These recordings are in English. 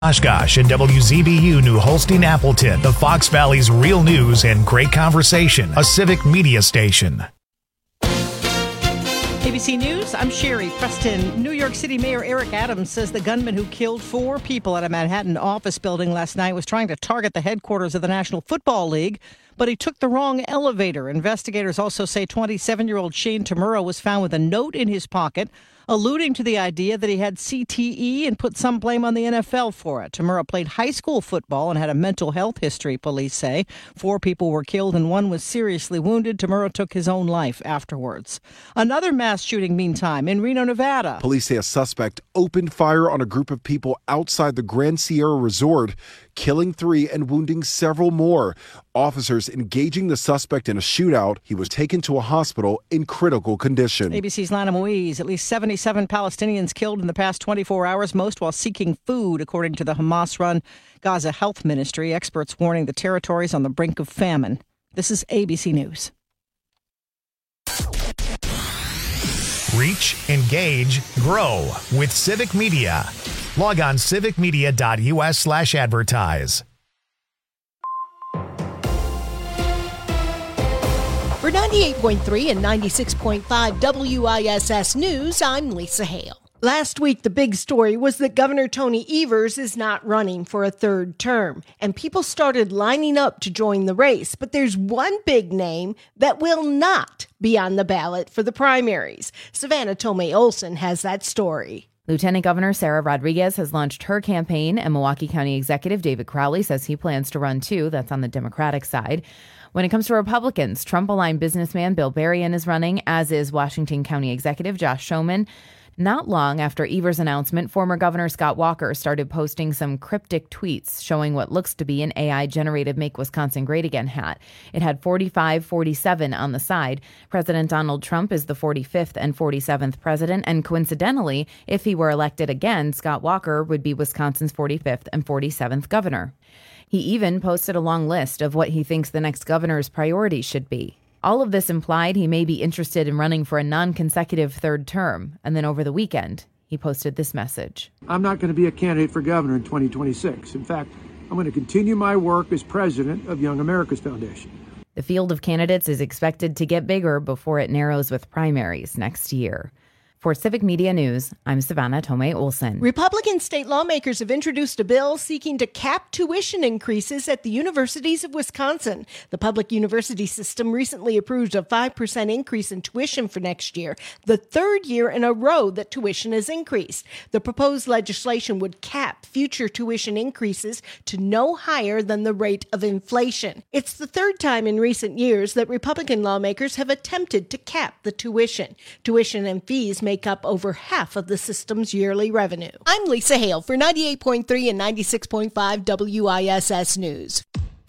Oshkosh and WZBU New Holstein Appleton, the Fox Valley's real news and great conversation, a civic media station. ABC News, I'm Sherry Preston. New York City Mayor Eric Adams says the gunman who killed 4 people at a Manhattan office building last night was trying to target the headquarters of the National Football League, but he took the wrong elevator. Investigators also say 27-year-old Shane Tamura was found with a note in his pocket, alluding to the idea that he had CTE and put some blame on the NFL for it. Tamura played high school football and had a mental health history, police say. 4 people were killed and 1 was seriously wounded. Tamura took his own life afterwards. Another mass shooting, meantime, in Reno, Nevada. Police say a suspect opened fire on a group of people outside the Grand Sierra Resort, killing 3 and wounding several more. Officers engaging the suspect in a shootout. He was taken to a hospital in critical condition. ABC's Lana Moise. At least 77 Palestinians killed in the past 24 hours, most while seeking food, according to the Hamas-run Gaza Health Ministry. Experts warning the territory is on the brink of famine. This is ABC News. Reach, engage, grow with Civic Media. Log on civicmedia.us/advertise. For 98.3 and 96.5 WISS News, I'm Lisa Hale. Last week, the big story was that Governor Tony Evers is not running for a 3rd term, and people started lining up to join the race. But there's one big name that will not be on the ballot for the primaries. Savannah Tomei Olson has that story. Lieutenant Governor Sarah Rodriguez has launched her campaign, and Milwaukee County Executive David Crowley says he plans to run too. That's on the Democratic side. When it comes to Republicans, Trump-aligned businessman Bill Berrien is running, as is Washington County Executive Josh Schoeman. Not long after Evers' announcement, former Governor Scott Walker started posting some cryptic tweets showing what looks to be an AI-generated Make Wisconsin Great Again hat. It had 45-47 on the side. President Donald Trump is the 45th and 47th president, and coincidentally, if he were elected again, Scott Walker would be Wisconsin's 45th and 47th governor. He even posted a long list of what he thinks the next governor's priorities should be. All of this implied he may be interested in running for a non-consecutive 3rd term. And then over the weekend, he posted this message. I'm not going to be a candidate for governor in 2026. In fact, I'm going to continue my work as president of Young America's Foundation. The field of candidates is expected to get bigger before it narrows with primaries next year. For Civic Media News, I'm Savannah Tomei Olson. Republican state lawmakers have introduced a bill seeking to cap tuition increases at the universities of Wisconsin. The public university system recently approved a 5% increase in tuition for next year, the 3rd year in a row that tuition has increased. The proposed legislation would cap future tuition increases to no higher than the rate of inflation. It's the 3rd time in recent years that Republican lawmakers have attempted to cap the tuition. Tuition and fees make up over half of the system's yearly revenue. I'm Lisa Hale for 98.3 and 96.5 WISS News.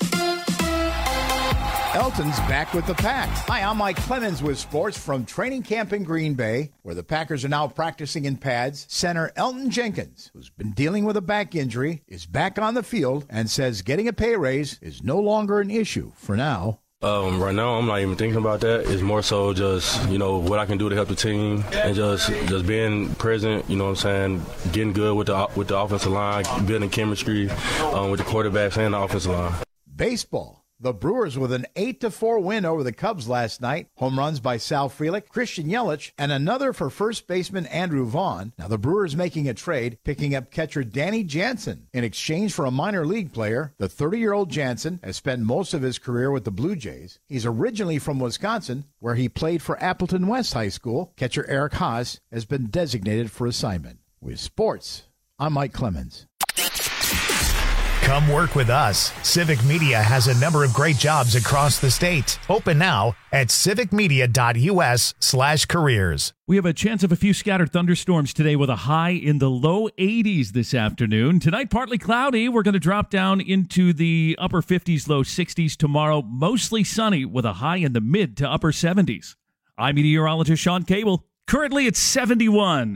Elton's back with the Pack. Hi, I'm Mike Clemens with sports from training camp in Green Bay, where the Packers are now practicing in pads. Center Elton Jenkins, who's been dealing with a back injury, is back on the field and says getting a pay raise is no longer an issue for now. Right now, I'm not even thinking about that. It's more so just, what I can do to help the team and just being present, you know what I'm saying, getting good with the offensive line, building chemistry with the quarterbacks and the offensive line. Baseball. The Brewers with an 8-4 win over the Cubs last night. Home runs by Sal Frelick, Christian Yelich, and another for first baseman Andrew Vaughn. Now the Brewers making a trade, picking up catcher Danny Jansen in exchange for a minor league player. The 30-year-old Jansen has spent most of his career with the Blue Jays. He's originally from Wisconsin, where he played for Appleton West High School. Catcher Eric Haas has been designated for assignment. With sports, I'm Mike Clemens. Come work with us. Civic Media has a number of great jobs across the state. Open now at civicmedia.us/careers. We have a chance of a few scattered thunderstorms today with a high in the low 80s this afternoon. Tonight, partly cloudy. We're going to drop down into the upper 50s, low 60s tomorrow. Mostly sunny with a high in the mid to upper 70s. I'm meteorologist Sean Cable. Currently, it's 71.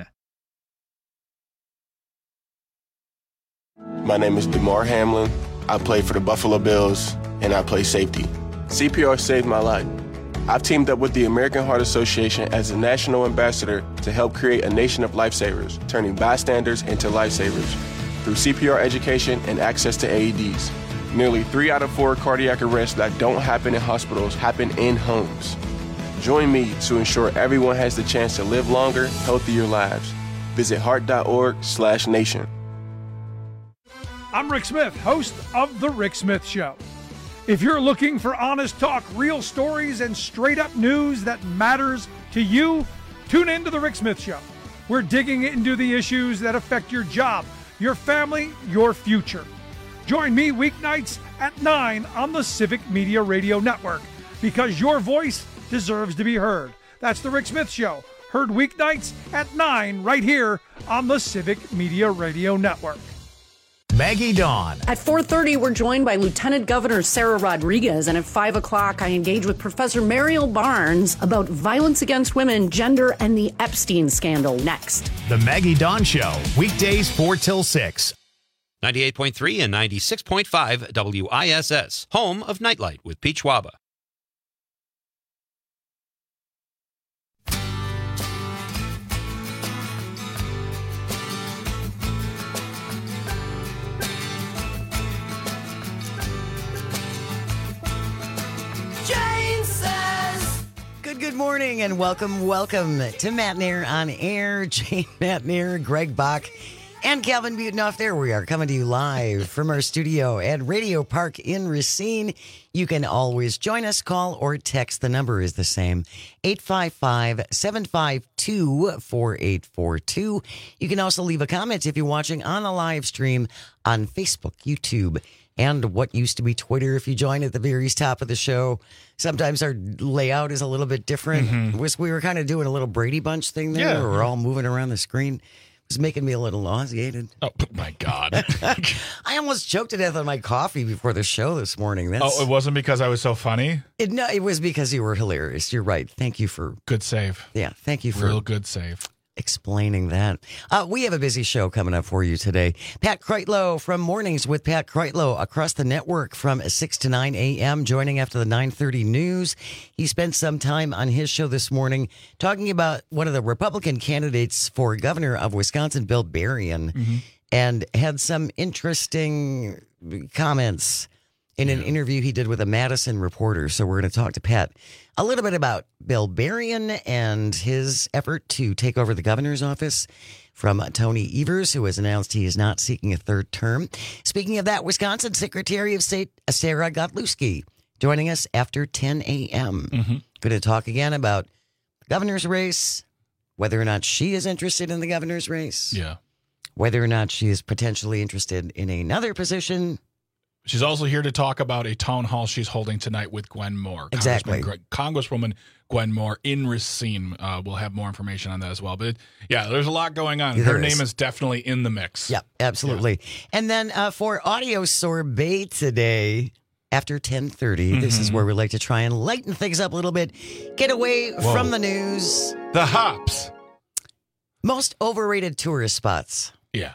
My name is DeMar Hamlin. I play for the Buffalo Bills, and I play safety. CPR saved my life. I've teamed up with the American Heart Association as a national ambassador to help create a nation of lifesavers, turning bystanders into lifesavers. through CPR education and access to AEDs. Nearly 3 out of 4 cardiac arrests that don't happen in hospitals happen in homes. Join me to ensure everyone has the chance to live longer, healthier lives. Visit heart.org/nation. I'm Rick Smith, host of The Rick Smith Show. If you're looking for honest talk, real stories, and straight-up news that matters to you, tune in to The Rick Smith Show. We're digging into the issues that affect your job, your family, your future. Join me weeknights at 9 on the Civic Media Radio Network, because your voice deserves to be heard. That's The Rick Smith Show, heard weeknights at 9 right here on the Civic Media Radio Network. Maggie Dawn. At 4:30, we're joined by Lieutenant Governor Sarah Rodriguez, and at 5 o'clock, I engage with Professor Mariel Barnes about violence against women, gender, and the Epstein scandal. Next. The Maggie Dawn Show, weekdays 4 till 6. 98.3 and 96.5 WISS, home of Nightlight with Peach Waba. Good morning and welcome to Matt Nair on Air. Jane Matt Nair, Greg Bach, and Calvin Butenhoff. There we are, coming to you live from our studio at Radio Park in Racine. You can always join us, call or text. The number is the same, 855-752-4842. You can also leave a comment if you're watching on the live stream on Facebook, YouTube, and what used to be Twitter if you join at the very top of the show. Sometimes our layout is a little bit different. Mm-hmm. We were kind of doing a little Brady Bunch thing there. Yeah. We're all moving around the screen. It was making me a little nauseated. Oh, my God. I almost choked to death on my coffee before the show this morning. It wasn't because I was so funny? No, it was because you were hilarious. You're right. Thank you for... Good save. Yeah, thank you for... Real good save. Explaining that. We have a busy show coming up for you today. Pat Kreitlow from Mornings with Pat Kreitlow across the network from 6 to 9 a.m., joining after the 9:30 news. He spent some time on his show this morning talking about one of the Republican candidates for governor of Wisconsin, Bill Berrien, and had some interesting comments in an interview he did with a Madison reporter. So we're going to talk to Pat a little bit about Bill Berrien and his effort to take over the governor's office from Tony Evers, who has announced he is not seeking a third term. Speaking of that, Wisconsin Secretary of State Sarah Godlewski joining us after 10 a.m. Going to talk again about the governor's race, whether or not she is interested in the governor's race, whether or not she is potentially interested in another position. She's also here to talk about a town hall she's holding tonight with Gwen Moore. Exactly. Congresswoman Gwen Moore in Racine. We'll have more information on that as well. But there's a lot going on. Her name is definitely in the mix. Yeah, absolutely. Yeah. And then for Audio Sorbet today, after 10:30, this is where we like to try and lighten things up a little bit. Get away from the news. The hops. Most overrated tourist spots. Yeah.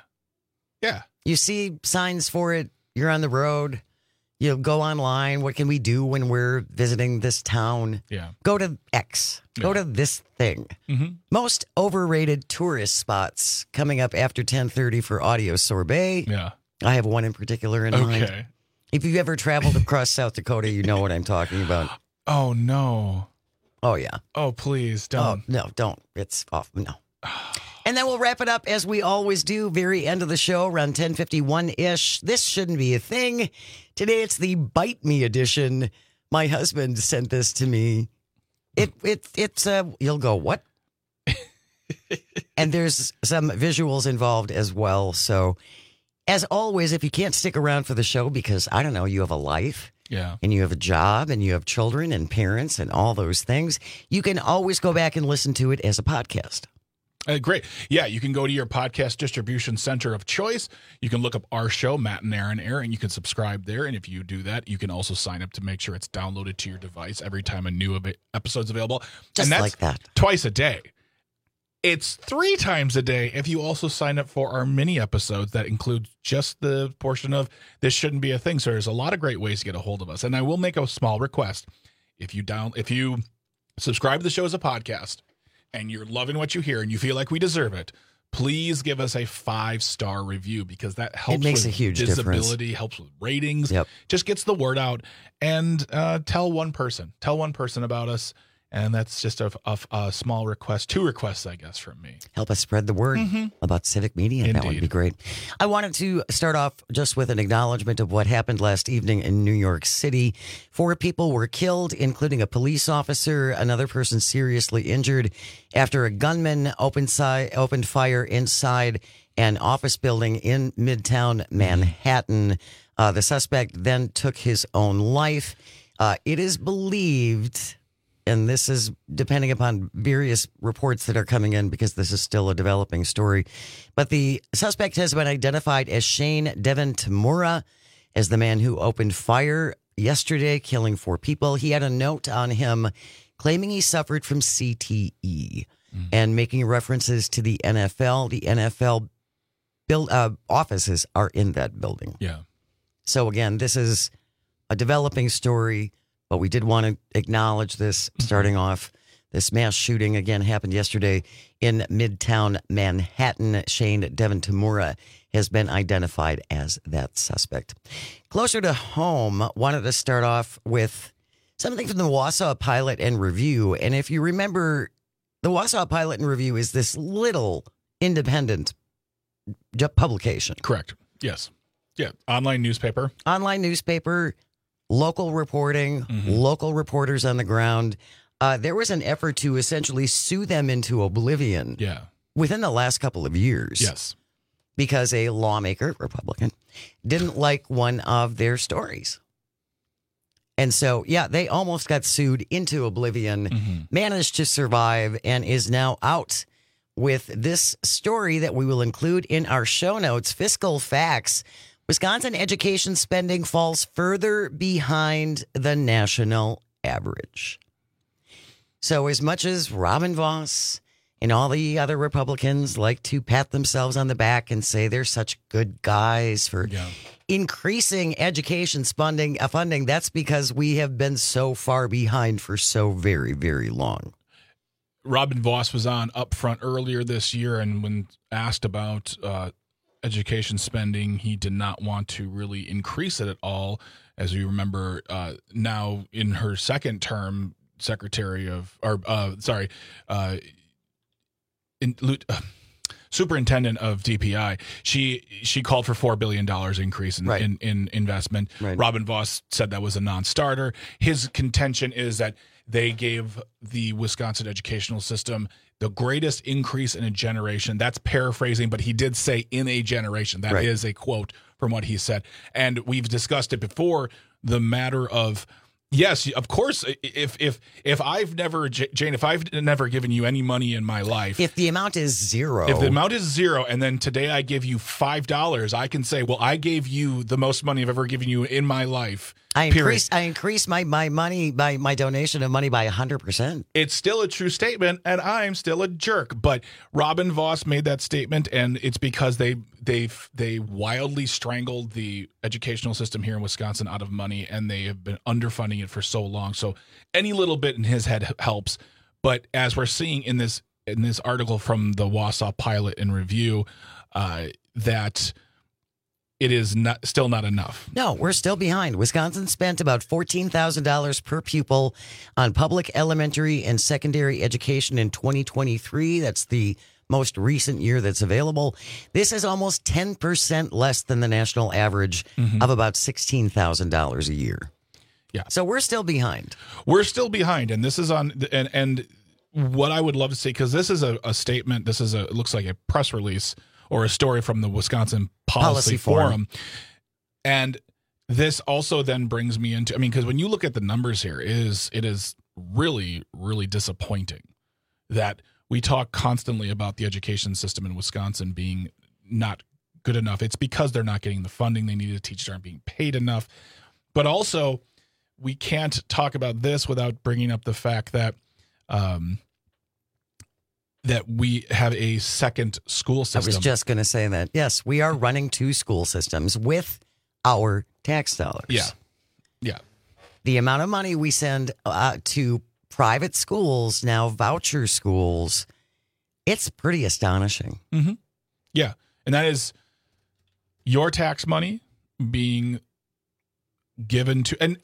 You see signs for it. You're on the road. You go online. What can we do when we're visiting this town? Yeah. Go to X. Go to this thing. Most overrated tourist spots coming up after 10:30 for Audio Sorbet. Yeah. I have one in particular in mind. If you've ever traveled across South Dakota, you know what I'm talking about. Oh, no. Oh, yeah. Oh, please, don't. Oh, no, don't. It's off. No. And then we'll wrap it up as we always do, very end of the show, around 10:51-ish. This shouldn't be a thing. Today it's the Bite Me edition. My husband sent this to me. It's you'll go, what? And there's some visuals involved as well. So as always, if you can't stick around for the show because, I don't know, you have a life. Yeah. And you have a job and you have children and parents and all those things, you can always go back and listen to it as a podcast. Great. Yeah, you can go to your podcast distribution center of choice. You can look up our show, Matt and Aaron Air, and you can subscribe there. And if you do that, you can also sign up to make sure it's downloaded to your device every time a new episode's available. Just and that's like that. Twice a day. It's 3 times a day if you also sign up for our mini episodes that include just the portion of This Shouldn't Be a Thing. So there's a lot of great ways to get a hold of us. And I will make a small request. If you subscribe to the show as a podcast, and you're loving what you hear and you feel like we deserve it, please give us a 5-star review, because that helps. It makes with a huge visibility, difference. helps with ratings. Yep. Just gets the word out. And tell one person about us. And that's just a small request, 2 requests, I guess, from me. Help us spread the word about civic media. Indeed. That would be great. I wanted to start off just with an acknowledgement of what happened last evening in New York City. 4 people were killed, including a police officer, another person seriously injured after a gunman opened fire inside an office building in Midtown Manhattan. The suspect then took his own life. It is believed, and this is depending upon various reports that are coming in because this is still a developing story, but the suspect has been identified as Shane Devin Tamura, as the man who opened fire yesterday, killing 4 people. He had a note on him claiming he suffered from CTE and making references to the NFL. The NFL offices are in that building. Yeah. So again, this is a developing story, but we did want to acknowledge this starting off. This mass shooting again happened yesterday in Midtown Manhattan. Shane Devin Tamura has been identified as that suspect. Closer to home, wanted to start off with something from the Wausau Pilot and Review. And if you remember, the Wausau Pilot and Review is this little independent publication. Correct. Yes. Yeah. Online newspaper. Local reporting, local reporters on the ground. There was an effort to essentially sue them into oblivion within the last couple of years. Yes. Because a lawmaker, Republican, didn't like one of their stories. And so, they almost got sued into oblivion, managed to survive, and is now out with this story that we will include in our show notes. Fiscal facts. Wisconsin education spending falls further behind the national average. So as much as Robin Vos and all the other Republicans like to pat themselves on the back and say they're such good guys for increasing education funding, that's because we have been so far behind for so very, very long. Robin Vos was on Upfront earlier this year, and when asked about education spending, he did not want to really increase it at all. As we remember, now in her second term, superintendent of DPI, she called for $4 billion increase in investment. Right. Robin Vos said that was a non-starter. His contention is that they gave the Wisconsin educational system the greatest increase in a generation. That's paraphrasing, but he did say in a generation. That is a quote from what he said. And we've discussed it before, the matter of, yes, of course, if I've never, Jane, if I've never given you any money in my life. If the amount is zero. If the amount is zero, and then today I give you $5, I can say, well, I gave you the most money I've ever given you in my life. I increased my money, my donation of money by 100%. It's still a true statement, and I'm still a jerk. But Robin Vos made that statement, and it's because they wildly strangled the educational system here in Wisconsin out of money, and they have been underfunding it for so long. So any little bit in his head helps. But as we're seeing in this article from the Wausau Pilot and Review, that it is still not enough. No, we're still behind. Wisconsin spent about $14,000 per pupil on public elementary and secondary education in 2023. That's the most recent year that's available. This is almost 10% less than the national average of about $16,000 a year. Yeah. So we're still behind. We're still behind. And this is on, and what I would love to see, because this is a statement, it looks like a press release or a story from the Wisconsin Policy Forum. And this also then brings me into, because when you look at the numbers here, it is really, really disappointing that we talk constantly about the education system in Wisconsin being not good enough. It's because they're not getting the funding they need to teach, aren't being paid enough. But also, we can't talk about this without bringing up the fact that that we have a second school system. I was just going to say that. Yes, we are running 2 school systems with our tax dollars. Yeah. The amount of money we send to private schools, now voucher schools, It's pretty astonishing. Mm-hmm. Yeah. And that is your tax money being given to, and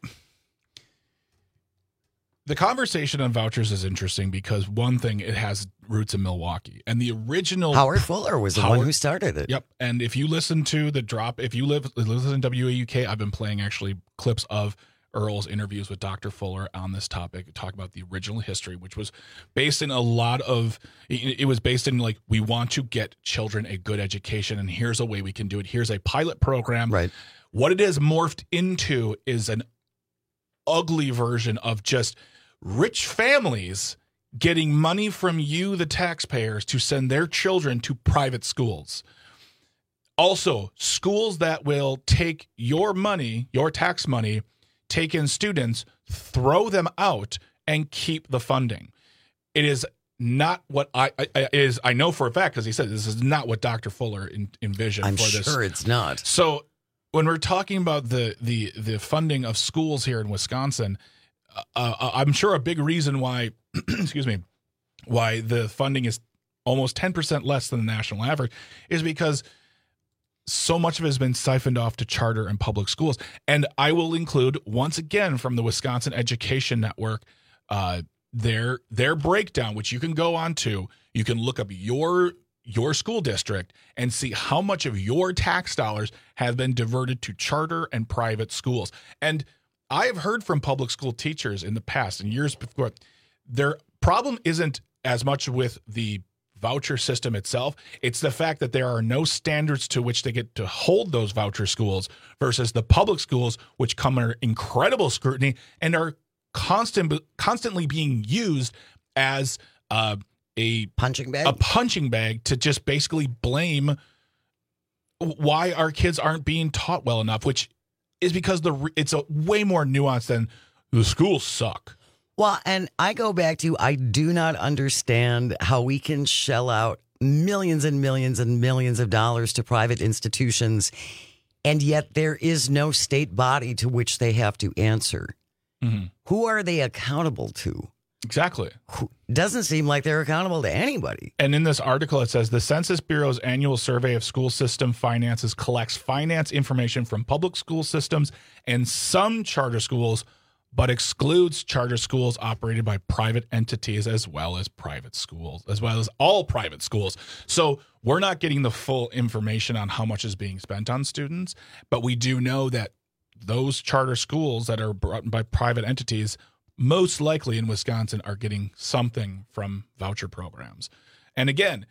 the conversation on vouchers is interesting because one thing, it has roots in Milwaukee, and the original Howard Fuller was the one who started it. Yep. And if you listen to the drop, if you listen to WAUK, I've been playing actually clips of Earl's interviews with Dr. Fuller on this topic, talk about the original history, which was based in a lot of, it was based in like, we want to get children a good education, and here's a way we can do it. Here's a pilot program. Right. What it has morphed into is an ugly version of just rich families getting money from you, the taxpayers, to send their children to private schools. Also, schools that will take your money, your tax money, take in students, throw them out, and keep the funding. It is not what I know for a fact, because he said this is not what Dr. Fuller envisioned I'm for this. sure it's not. So when we're talking about the funding of schools here in Wisconsin, I'm sure a big reason why, why the funding is almost 10% less than the national average is because so much of it has been siphoned off to charter and public schools. And I will include, once again, from the Wisconsin Education Network, their breakdown, which you can go on to. You can look up your school district and see how much of your tax dollars have been diverted to charter and private schools. And I have heard from public school teachers in the past and years before, their problem isn't as much with the voucher system itself. It's the fact that there are no standards to which they get to hold those voucher schools versus the public schools, which come under incredible scrutiny and are constantly being used as a punching bag to just basically blame why our kids aren't being taught well enough, which is because it's a way more nuanced than the schools suck. Well, and I go back to, I do not understand how we can shell out millions and millions and millions of dollars to private institutions, and yet there is no state body to which they have to answer. Mm-hmm. Who are they accountable to? Exactly. Doesn't seem like they're accountable to anybody. And in this article, it says the Census Bureau's annual survey of school system finances collects finance information from public school systems and some charter schools, but excludes charter schools operated by private entities as well as private schools, as well as all private schools. So we're not getting the full information on how much is being spent on students, but we do know that those charter schools that are brought by private entities most likely in Wisconsin are getting something from voucher programs. And again,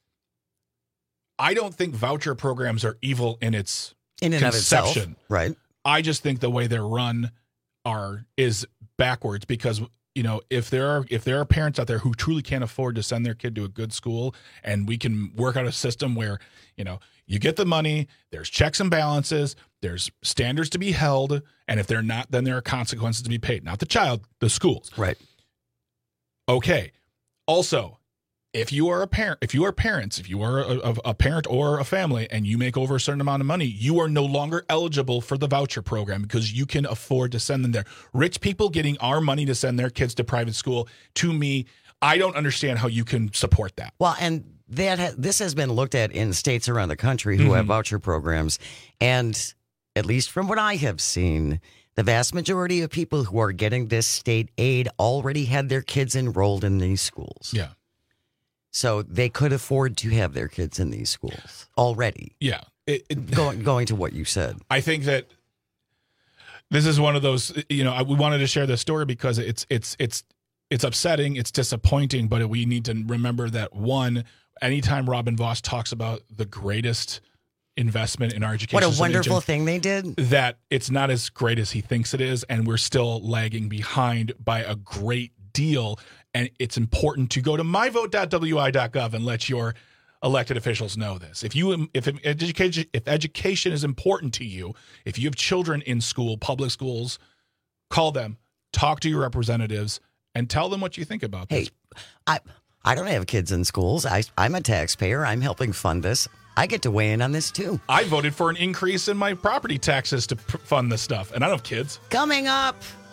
I don't think voucher programs are evil in its conception. Of itself, right? I just think the way they're run is backwards because, you know, if there are parents out there who truly can't afford to send their kid to a good school, and we can work out a system where, you know, you get the money, there's checks and balances, there's standards to be held, and if they're not, then there are consequences to be paid. Not the child, the schools. Right. Okay. Also, if you are a parent, if you are a parent or a family and you make over a certain amount of money, you are no longer eligible for the voucher program because you can afford to send them there. Rich people getting our money to send their kids to private school, to me, I don't understand how you can support that. Well, and this has been looked at in states around the country who have voucher programs. And at least from what I have seen, the vast majority of people who are getting this state aid already had their kids enrolled in these schools. Yeah. So they could afford to have their kids in these schools already. Yeah. Going to what you said. I think that this is one of those, you know, we wanted to share this story because it's upsetting, it's disappointing, but we need to remember that, one, anytime Robin Vos talks about the greatest investment in our education, what a wonderful thing they did, that it's not as great as he thinks it is, and we're still lagging behind by a great deal. And it's important to go to myvote.wi.gov and let your elected officials know this. If education is important to you, if you have children in school, public schools, call them, talk to your representatives, and tell them what you think about this. Hey, I don't have kids in schools. I'm a taxpayer. I'm helping fund this. I get to weigh in on this, too. I voted for an increase in my property taxes to fund this stuff, and I don't have kids. Coming up,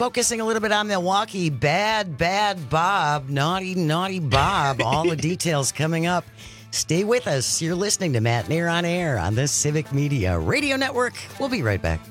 focusing a little bit on Milwaukee. Bad Bob. Naughty Bob. All the details coming up. Stay with us. You're listening to Matt Nair on Air on the Civic Media Radio Network. We'll be right back.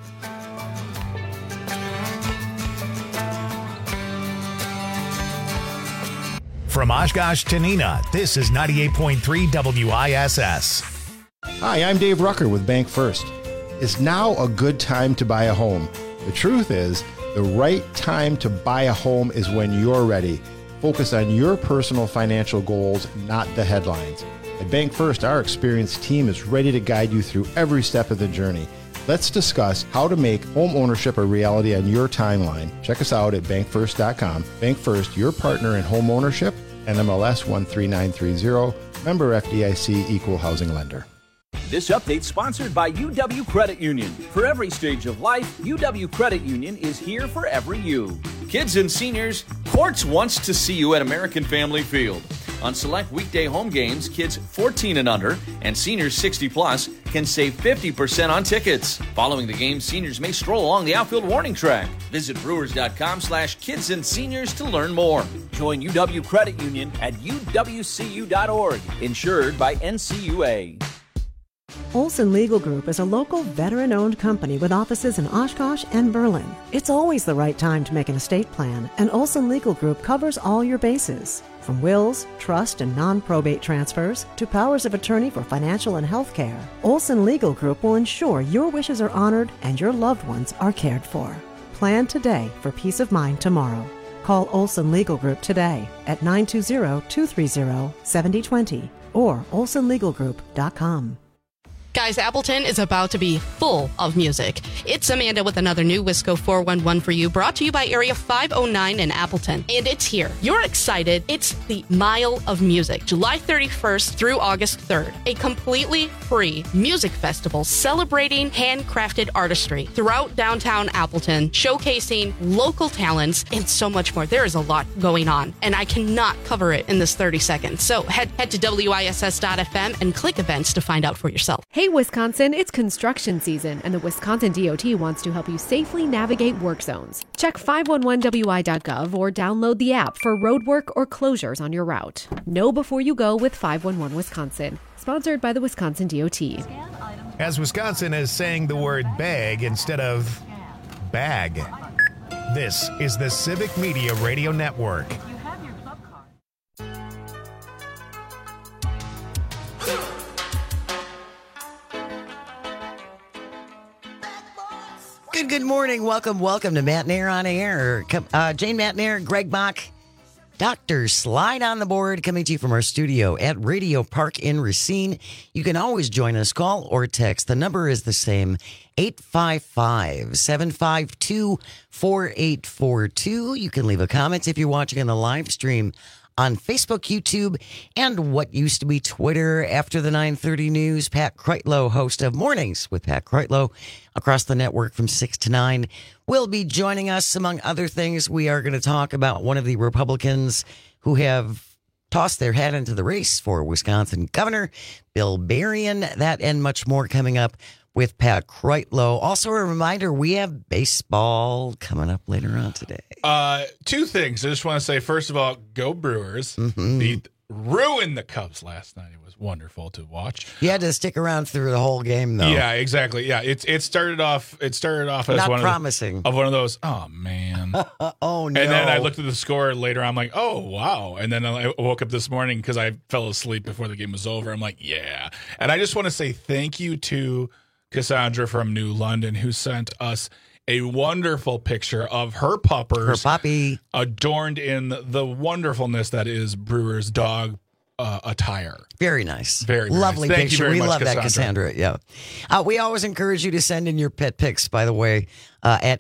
From Oshkosh to Neenah, this is 98.3 WISS. Hi, I'm Dave Rucker with Bank First. It's now a good time to buy a home. The truth is, the right time to buy a home is when you're ready. Focus on your personal financial goals, not the headlines. At Bank First, our experienced team is ready to guide you through every step of the journey. Let's discuss how to make home ownership a reality on your timeline. Check us out at bankfirst.com. Bank First, your partner in home ownership. NMLS 13930, member FDIC, equal housing lender. This update sponsored by UW Credit Union. For every stage of life, UW Credit Union is here for every you. Kids and seniors, Quartz wants to see you at American Family Field. On select weekday home games, kids 14 and under and seniors 60 plus can save 50% on tickets. Following the game, seniors may stroll along the outfield warning track. Visit brewers.com/kids and seniors to learn more. Join UW Credit Union at uwcu.org. Insured by NCUA. Olson Legal Group is a local veteran-owned company with offices in Oshkosh and Berlin. It's always the right time to make an estate plan, and Olson Legal Group covers all your bases. From wills, trust, and non-probate transfers to powers of attorney for financial and health care, Olson Legal Group will ensure your wishes are honored and your loved ones are cared for. Plan today for peace of mind tomorrow. Call Olson Legal Group today at 920-230-7020 or olsonlegalgroup.com. Guys, Appleton is about to be full of music. It's Amanda with another new Wisco 411 for you, brought to you by Area 509 in Appleton. And it's here. You're excited. It's the Mile of Music, July 31st through August 3rd. A completely free music festival celebrating handcrafted artistry throughout downtown Appleton, showcasing local talents and so much more. There is a lot going on, and I cannot cover it in this 30 seconds. So head to WISS.FM and click events to find out for yourself. Hey, Wisconsin, it's construction season, and the Wisconsin DOT wants to help you safely navigate work zones. Check 511wi.gov or download the app for roadwork or closures on your route. Know before you go with 511 Wisconsin. Sponsored by the Wisconsin DOT. As Wisconsin is saying the word bag instead of bag. This is the Civic Media Radio Network. Good morning. Welcome to Matt Nair on Air. Jane Matt Nair, Greg Bach, Dr. Slide on the board, coming to you from our studio at Radio Park in Racine. You can always join us, call or text. The number is the same, 855-752-4842. You can leave a comment if you're watching on the live stream on Facebook, YouTube, and what used to be Twitter. After the 9:30 news, Pat Kreitlow, host of Mornings with Pat Kreitlow, across the network from 6 to 9, will be joining us. Among other things, we are going to talk about one of the Republicans who have tossed their hat into the race for Wisconsin Governor, Bill Berrien. That and much more coming up with Pat Kreitlow. Also, a reminder, we have baseball coming up later on today. Two things. I just want to say, first of all, go Brewers. Ruined the Cubs last night. It was wonderful to watch. You had to stick around through the whole game, though. Yeah, exactly. Yeah, it started off as not promising. One of those. Oh man. Oh no. And then I looked at the score later. I'm like, oh wow. And then I woke up this morning because I fell asleep before the game was over. I'm like, yeah. And I just want to say thank you to Cassandra from New London, who sent us a wonderful picture of her puppers, her puppy, adorned in the wonderfulness that is Brewers dog attire. Very nice. Very lovely nice. picture. We love that, Cassandra. Yeah. We always encourage you to send in your pet pics, by the way, at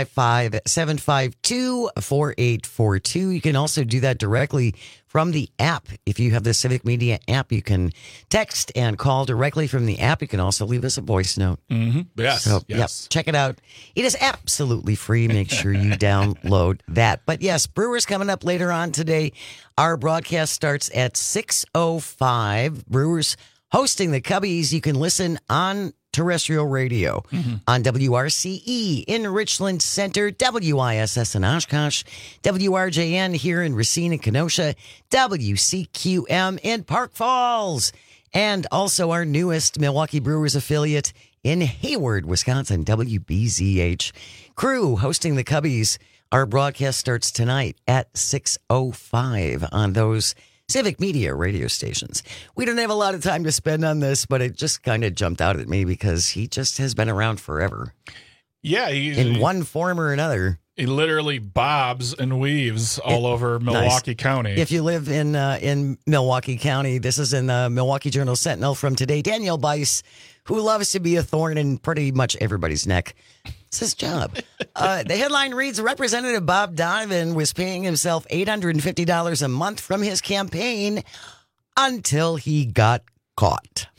855-752-4842. You can also do that directly from the app. If you have the Civic Media app, you can text and call directly from the app. You can also leave us a voice note. Mm-hmm. Yes. So, yes. Yep, check it out. It is absolutely free. Make sure you download that. But yes, Brewers coming up later on today. Our broadcast starts at 6:05. Brewers hosting the Cubbies. You can listen on terrestrial radio on WRCE in Richland Center, WISS in Oshkosh, WRJN here in Racine and Kenosha, WCQM in Park Falls, and also our newest Milwaukee Brewers affiliate in Hayward, Wisconsin, WBZH. Crew hosting the Cubbies. Our broadcast starts tonight at 6:05 on those Civic Media radio stations. We don't have a lot of time to spend on this, but it just kind of jumped out at me because he just has been around forever. Yeah. In one form or another. He literally bobs and weaves all over Milwaukee County. If you live in Milwaukee County, this is in the Milwaukee Journal-Sentinel from today. Daniel Bice, who loves to be a thorn in pretty much everybody's neck. It's his job. The headline reads, Representative Bob Donovan was paying himself $850 a month from his campaign until he got caught.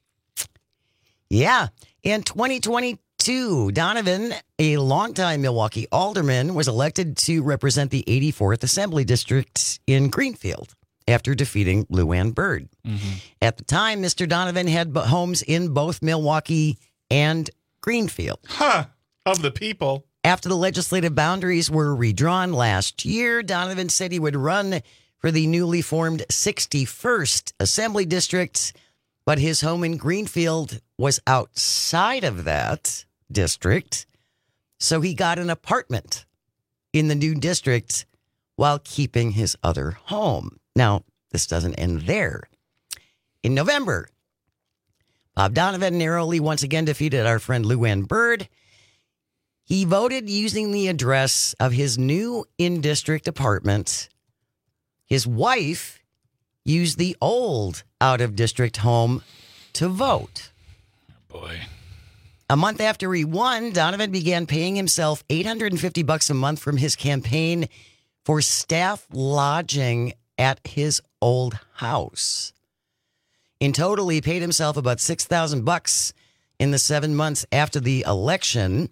Yeah, in 2022, Donovan, a longtime Milwaukee alderman, was elected to represent the 84th Assembly District in Greenfield after defeating Lou Ann Bird. At the time, Mr. Donovan had homes in both Milwaukee and Greenfield. Of the people. After the legislative boundaries were redrawn last year, Donovan said he would run for the newly formed 61st Assembly District, but his home in Greenfield was outside of that district, so he got an apartment in the new district while keeping his other home. Now, this doesn't end there. In November, Bob Donovan narrowly once again defeated our friend Lou Ann Bird. He voted using the address of his new in-district apartment. His wife used the old out-of-district home to vote. Oh boy. A month after he won, Donovan began paying himself $850 a month from his campaign for staff lodging at his old house. In total, he paid himself about $6,000 in the 7 months after the election.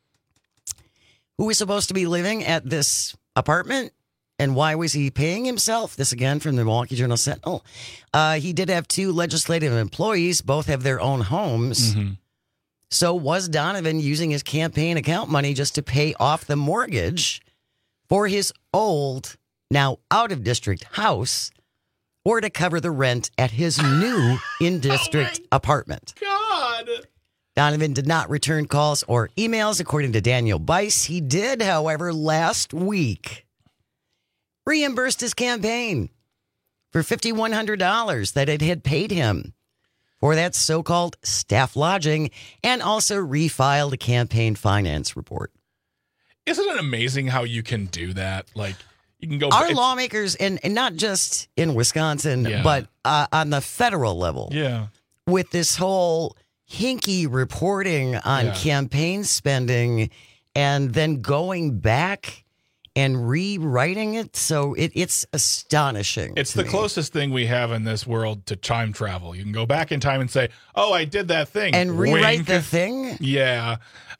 Who was supposed to be living at this apartment? And why was he paying himself? This again from the Milwaukee Journal-Sentinel. He did have 2 legislative employees. Both have their own homes. So was Donovan using his campaign account money just to pay off the mortgage for his old, now out-of-district house, or to cover the rent at his new in-district apartment? God! Donovan did not return calls or emails, according to Daniel Bice. He did, however, last week reimbursed his campaign for $5,100 that it had paid him for that so-called staff lodging, and also refiled a campaign finance report. Isn't it amazing how you can do that? Like, you can go. Our lawmakers, and not just in Wisconsin, but on the federal level, with this whole hinky reporting on campaign spending and then going back and rewriting it. So it's astonishing. It's the closest thing we have in this world to time travel. You can go back in time and say, oh, I did that thing. And rewrite the thing? Yeah.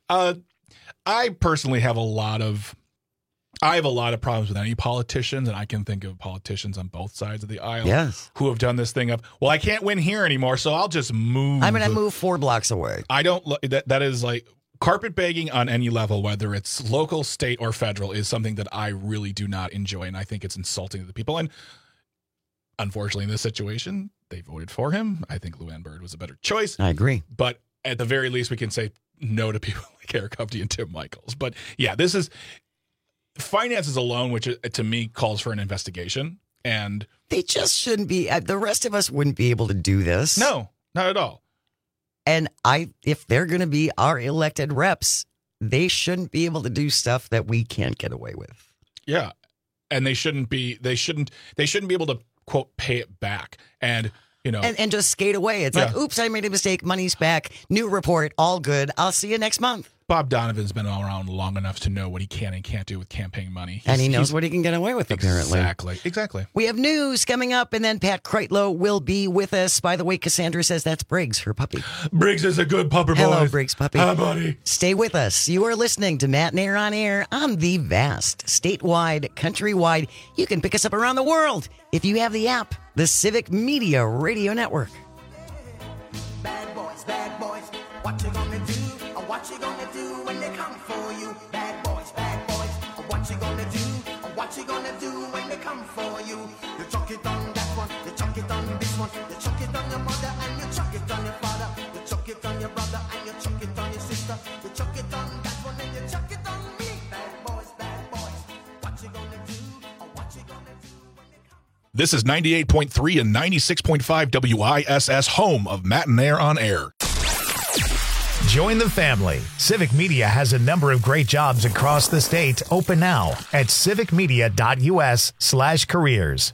I personally have a lot of problems with any politicians, and I can think of politicians on both sides of the aisle who have done this thing of, well, I can't win here anymore, so I'll just move. I'm going to move 4 blocks away. I don't. That is like carpetbagging on any level, whether it's local, state, or federal, is something that I really do not enjoy, and I think it's insulting to the people. And unfortunately, in this situation, they voted for him. I think Lou Ann Bird was a better choice. I agree. But at the very least, we can say no to people like Eric Hovde and Tim Michaels. But yeah, this is finances alone, which to me calls for an investigation. And they just shouldn't be. The rest of us wouldn't be able to do this. No, not at all. And if they're going to be our elected reps, they shouldn't be able to do stuff that we can't get away with. Yeah. And they shouldn't be able to, quote, pay it back. And, you know, and just skate away. It's like, oops, I made a mistake. Money's back. New report. All good. I'll see you next month. Bob Donovan's been around long enough to know what he can and can't do with campaign money. And he knows what he can get away with, apparently. Exactly. We have news coming up, and then Pat Kreitlow will be with us. By the way, Cassandra says that's Briggs, her puppy. Briggs is a good pupper, boy. Hello, Briggs puppy. Hi, buddy. Stay with us. You are listening to Matt and Air on Air on the vast, statewide, countrywide. You can pick us up around the world if you have the app, the Civic Media Radio Network. Bad boys, What you gonna do? What you gonna do when they come for you? Bad boys, what you gonna do? What you gonna do when they come for you? You chuck it on that one, you chuck it on this one, you chuck it on your mother and you chuck it on your father, you chuck it on your brother and you chuck it on your sister, you chuck it on that one and you chuck it on me. Bad boys, what you gonna do? What you gonna do when they come? This is 98.3 and 96.5 WISS, home of Matt and Air on Air. Join the family. Civic Media has a number of great jobs across the state open now at civicmedia.us/careers.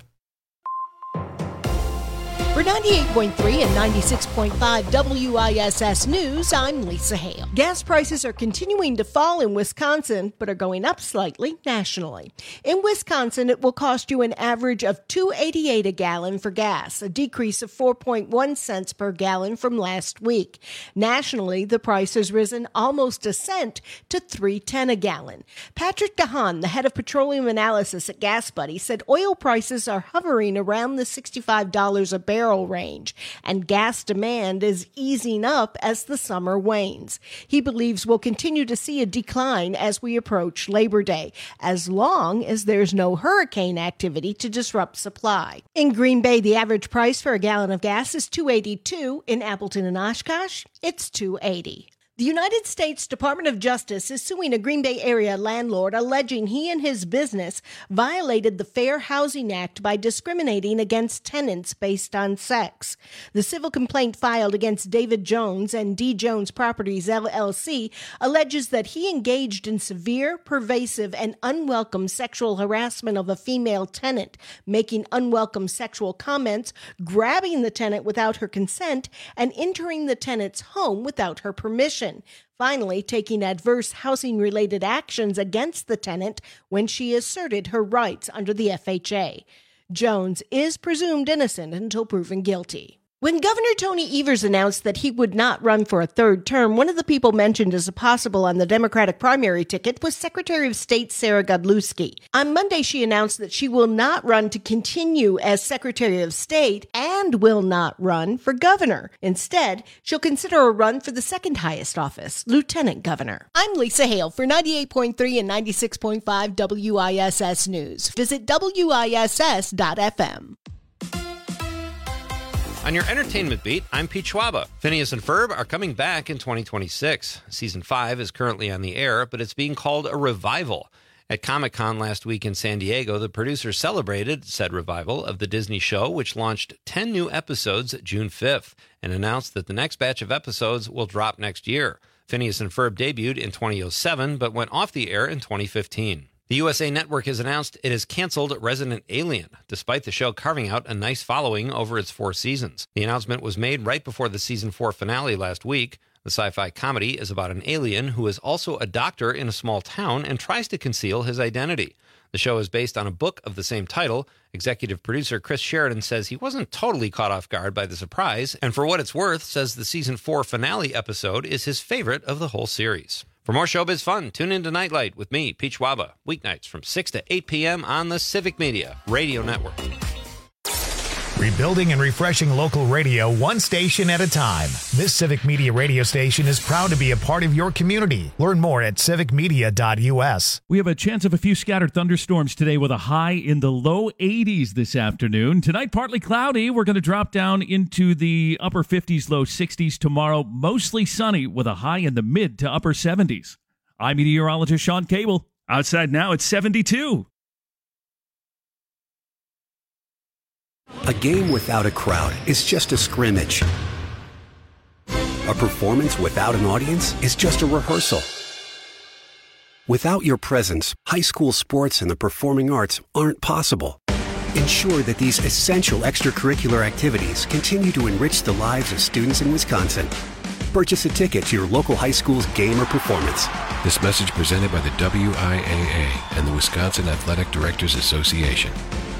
For 98.3 and 96.5 WISS News, I'm Lisa Hale. Gas prices are continuing to fall in Wisconsin, but are going up slightly nationally. In Wisconsin, it will cost you an average of $2.88 a gallon for gas, a decrease of 4.1 cents per gallon from last week. Nationally, the price has risen almost a cent to $3.10 a gallon. Patrick DeHaan, the head of petroleum analysis at Gas Buddy, said oil prices are hovering around the $65 a barrel range, and gas demand is easing up as the summer wanes. He believes we'll continue to see a decline as we approach Labor Day, as long as there's no hurricane activity to disrupt supply. In Green Bay, the average price for a gallon of gas is $2.82. In Appleton and Oshkosh, it's $2.80. The United States Department of Justice is suing a Green Bay area landlord alleging he and his business violated the Fair Housing Act by discriminating against tenants based on sex. The civil complaint filed against David Jones and D. Jones Properties, LLC, alleges that he engaged in severe, pervasive, and unwelcome sexual harassment of a female tenant, making unwelcome sexual comments, grabbing the tenant without her consent, and entering the tenant's home without her permission. Finally, taking adverse housing-related actions against the tenant when she asserted her rights under the FHA. Jones is presumed innocent until proven guilty. When Governor Tony Evers announced that he would not run for a third term, one of the people mentioned as a possible on the Democratic primary ticket was Secretary of State Sarah Godlewski. On Monday, she announced that she will not run to continue as Secretary of State and will not run for governor. Instead, she'll consider a run for the second highest office, Lieutenant Governor. I'm Lisa Hale for 98.3 and 96.5 WISS News. Visit WISS.FM. On your entertainment beat, I'm Pete Schwaba. Phineas and Ferb are coming back in 2026. Season 5 is currently on the air, but it's being called a revival. At Comic-Con last week in San Diego, the producers celebrated said revival of the Disney show, which launched 10 new episodes June 5th, and announced that the next batch of episodes will drop next year. Phineas and Ferb debuted in 2007, but went off the air in 2015. The USA Network has announced it has canceled Resident Alien, despite the show carving out a nice following over its 4 seasons. The announcement was made right before the season 4 finale last week. The sci-fi comedy is about an alien who is also a doctor in a small town and tries to conceal his identity. The show is based on a book of the same title. Executive producer Chris Sheridan says he wasn't totally caught off guard by the surprise, and for what it's worth, says the season 4 finale episode is his favorite of the whole series. For more showbiz fun, tune in to Nightlight with me, Pete Schwaba, weeknights from 6 to 8 p.m. on the Civic Media Radio Network. Rebuilding and refreshing local radio one station at a time. This Civic Media radio station is proud to be a part of your community. Learn more at civicmedia.us. We have a chance of a few scattered thunderstorms today with a high in the low 80s this afternoon. Tonight, partly cloudy. We're going to drop down into the upper 50s, low 60s tomorrow. Mostly sunny with a high in the mid to upper 70s. I'm meteorologist Sean Cable. Outside now, it's 72. A game without a crowd is just a scrimmage. A performance without an audience is just a rehearsal. Without your presence, high school sports and the performing arts aren't possible. Ensure that these essential extracurricular activities continue to enrich the lives of students in Wisconsin. Purchase a ticket to your local high school's game or performance. This message presented by the WIAA and the Wisconsin Athletic Directors Association.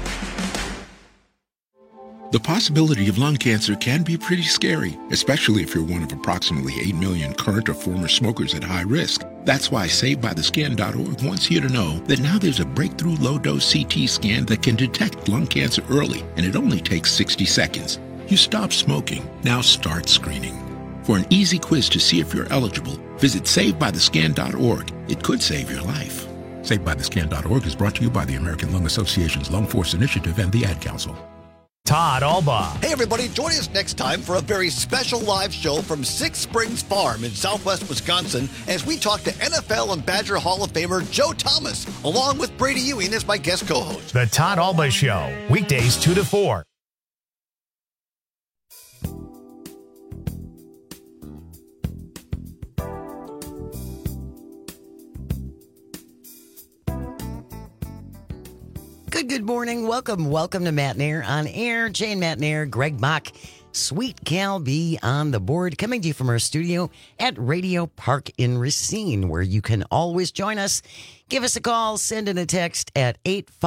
The possibility of lung cancer can be pretty scary, especially if you're one of approximately 8 million current or former smokers at high risk. That's why SaveByTheScan.org wants you to know that now there's a breakthrough low-dose CT scan that can detect lung cancer early, and it only takes 60 seconds. You stop smoking. Now start screening. For an easy quiz to see if you're eligible, visit SaveByTheScan.org. It could save your life. SaveByTheScan.org is brought to you by the American Lung Association's Lung Force Initiative and the Ad Council. Todd Alba. Hey, everybody, join us next time for a very special live show from Six Springs Farm in southwest Wisconsin as we talk to NFL and Badger Hall of Famer Joe Thomas, along with Brady Ewing as my guest co-host. The Todd Alba Show, weekdays 2 to 4. Good morning. Welcome to Matt Nair on Air. Jane Matt Nair, Greg Bach, Sweet Cal B on the board, coming to you from our studio at Radio Park in Racine, where you can always join us. Give us a call, send in a text at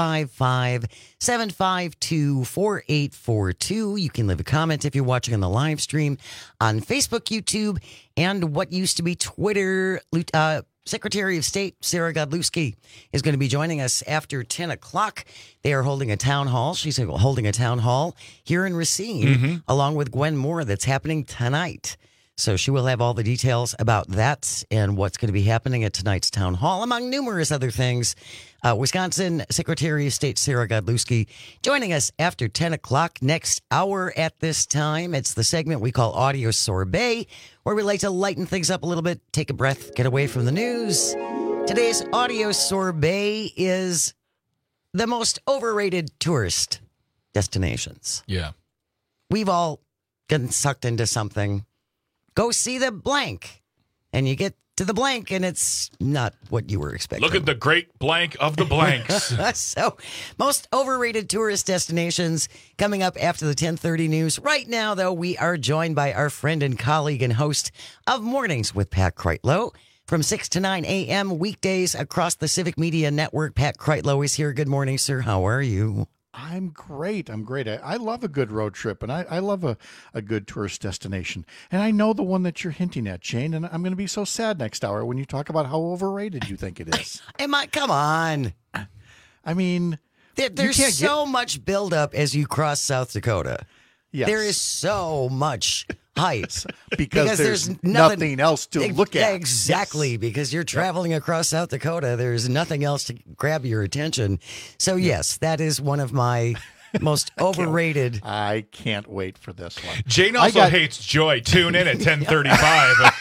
855-752-4842. You can leave a comment if you're watching on the live stream on Facebook, YouTube, and what used to be Twitter. Secretary of State Sarah Godlewski is going to be joining us after 10 o'clock. They are holding a town hall. She's holding a town hall here in Racine, along with Gwen Moore, that's happening tonight. So she will have all the details about that and what's going to be happening at tonight's town hall, among numerous other things. Wisconsin Secretary of State Sarah Godlewski joining us after 10 o'clock next hour at this time. It's the segment we call Audio Sorbet, where we like to lighten things up a little bit, take a breath, get away from the news. Today's Audio Sorbet is the most overrated tourist destinations. Yeah. We've all gotten sucked into something. Go see the blank. And you get to the blank, and it's not what you were expecting. Look at the great blank of the blanks. So, most overrated tourist destinations coming up after the 10:30 news. Right now, though, we are joined by our friend and colleague and host of Mornings with Pat Kreitlow from 6 to 9 a.m. weekdays across the Civic Media Network. Pat Kreitlow is here. Good morning, sir. How are you? I'm great. I love a good road trip, and I love a good tourist destination. And I know the one that you're hinting at, Jane, and I'm going to be so sad next hour when you talk about how overrated you think it is. Come on. I mean, there's so much buildup as you cross South Dakota. Yes. There is so much hype because there's nothing else to look at. Exactly, because you're traveling across South Dakota. There's nothing else to grab your attention. So, yes, that is one of my most overrated. I can't wait for this one. Jane also hates joy. Tune in at 10:35.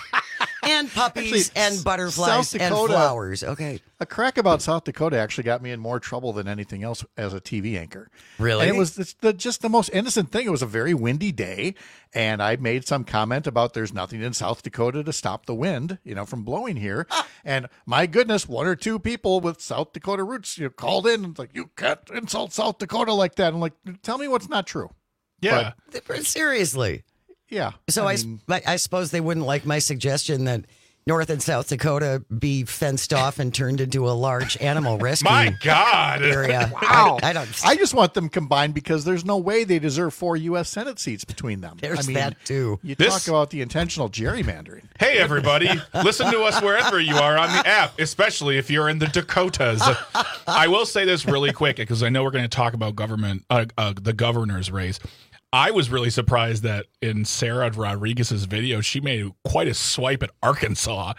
And puppies and butterflies and flowers. Okay. A crack about South Dakota actually got me in more trouble than anything else as a TV anchor. Really? And it was just the most innocent thing. It was a very windy day, and I made some comment about there's nothing in South Dakota to stop the wind, from blowing here. And my goodness, one or two people with South Dakota roots called in and like, you can't insult South Dakota like that. I'm like, tell me what's not true. Yeah. But seriously. Yeah. So I suppose they wouldn't like my suggestion that North and South Dakota be fenced off and turned into a large animal rescue My God. area. Wow. I just want them combined because there's no way they deserve 4 U.S. Senate seats between them. There's that, too. You talk about the intentional gerrymandering. Hey, everybody. Listen to us wherever you are on the app, especially if you're in the Dakotas. I will say this really quick because I know we're going to talk about the governor's race. I was really surprised that in Sarah Rodriguez's video, she made quite a swipe at Arkansas.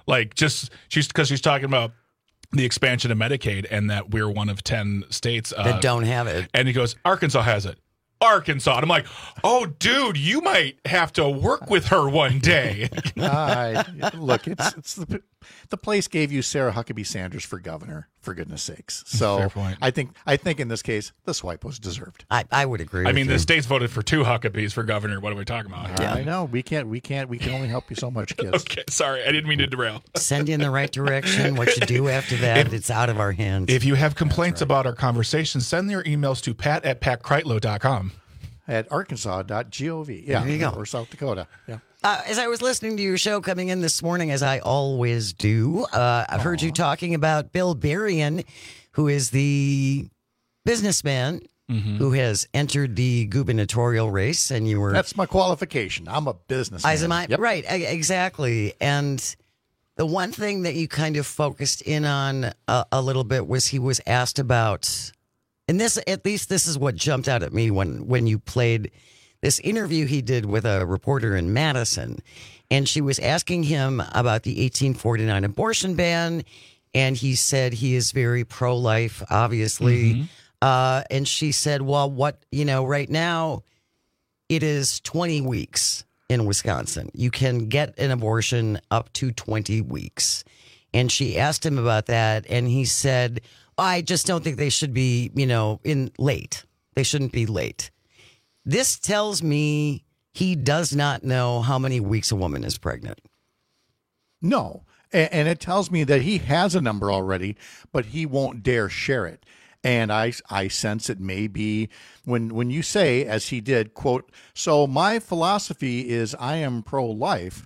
She's talking about the expansion of Medicaid and that we're one of 10 states that don't have it. And he goes, Arkansas has it. Arkansas. And I'm like, oh, dude, you might have to work with her one day. Look, it's the place gave you Sarah Huckabee Sanders for governor, for goodness sakes. So Fair point. I think in this case, the swipe was deserved. I would agree. I mean, the state's voted for 2 Huckabees for governor. What are we talking about? Yeah. I know. We can only help you so much, kids. Okay, sorry. I didn't mean to derail. Send you in the right direction. What you do after that, it's out of our hands. If you have complaints about our conversation, send your emails to pat@patkreitlow.com. At arkansas.gov. Yeah. There you go. Or South Dakota. Yeah. As I was listening to your show coming in this morning, as I always do, I've heard you talking about Bill Berrien, who is the businessman who has entered the gubernatorial race, and you were... That's my qualification. I'm a businessman. Yep. Right, exactly. And the one thing that you kind of focused in on a little bit was he was asked about... And this, at least this is what jumped out at me when you played this interview he did with a reporter in Madison, and she was asking him about the 1849 abortion ban, and he said he is very pro-life, obviously. And she said, well, right now it is 20 weeks in Wisconsin. You can get an abortion up to 20 weeks. And she asked him about that, and he said, I just don't think they should be, in late. They shouldn't be late. This tells me he does not know how many weeks a woman is pregnant. No. And it tells me that he has a number already, but he won't dare share it. And I sense it may be when you say, as he did, quote, so my philosophy is I am pro-life.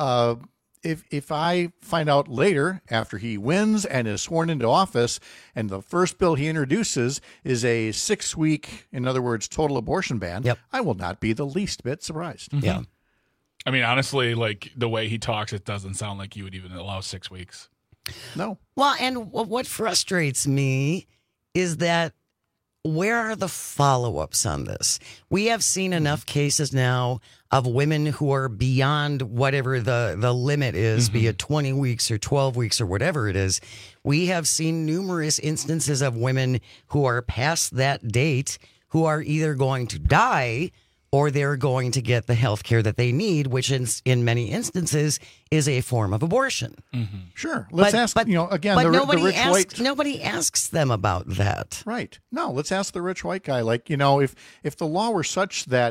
If I find out later, after he wins and is sworn into office, and the first bill he introduces is a 6-week, in other words, total abortion ban, I will not be the least bit surprised. Yeah. I mean, honestly, like the way he talks, it doesn't sound like you would even allow 6 weeks. No. Well, and what frustrates me is that where are the follow-ups on this? We have seen enough cases now of women who are beyond whatever the limit is, be it 20 weeks or 12 weeks or whatever it is. We have seen numerous instances of women who are past that date who are either going to die or they're going to get the health care that they need, which in many instances is a form of abortion. Sure. Let's ask, again, but the rich white. Nobody asks them about that. Right. No, let's ask the rich white guy. Like, if the law were such that,